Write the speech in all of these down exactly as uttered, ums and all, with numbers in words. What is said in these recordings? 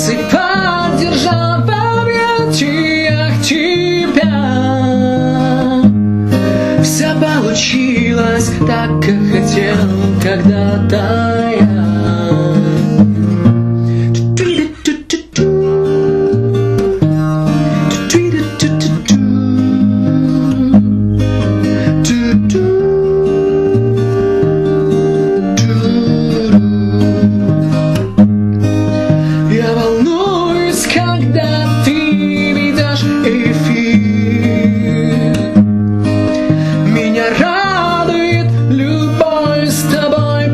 засыпать, держа в объятиях тебя. Все получилось так, как хотел когда-то я. Я волнуюсь, когда ты ведешь эфир. Меня радует любой с тобой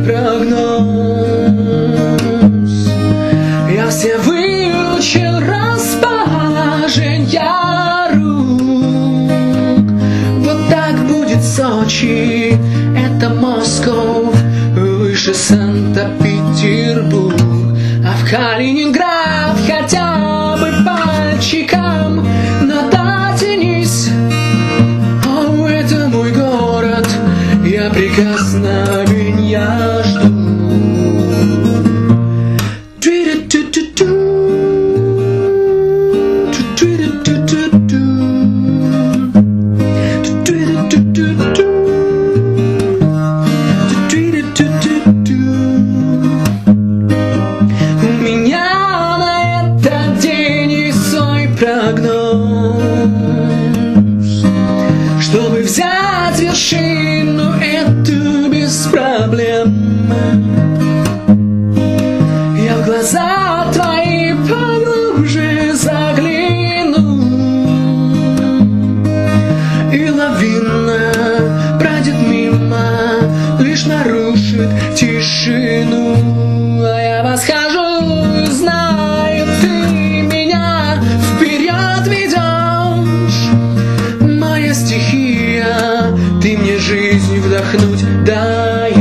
прогноз. Я все выучил расположения рук. Вот так будет Сочи, это Москва, выше Санкт-Петербург. А в Калининград хотя бы пальчиком, но дотянись. О, это мой город, я прикосновенья жду. Чтобы взять вершину эту без проблем, я в глаза твои поглубже загляну, и лавина пройдет мимо, лишь нарушит тишину. А я восхожу, знаю, ты меня вперед ведешь. Моя стихия, ты мне жизнь вдохнуть даешь.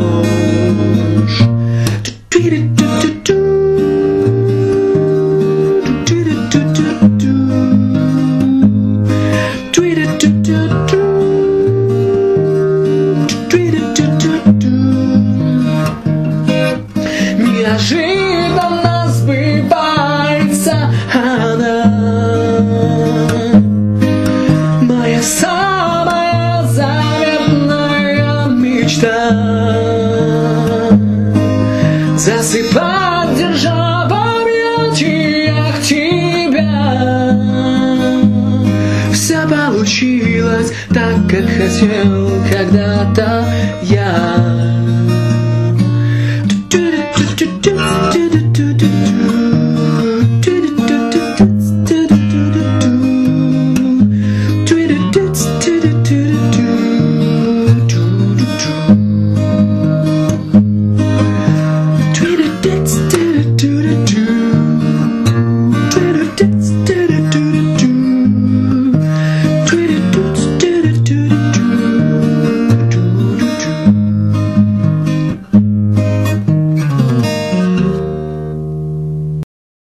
Неожиданно сбывается она, моя самая заветная мечта. Засыпать, держа в объятиях тебя. Все получилось так, как хотел когда-то я.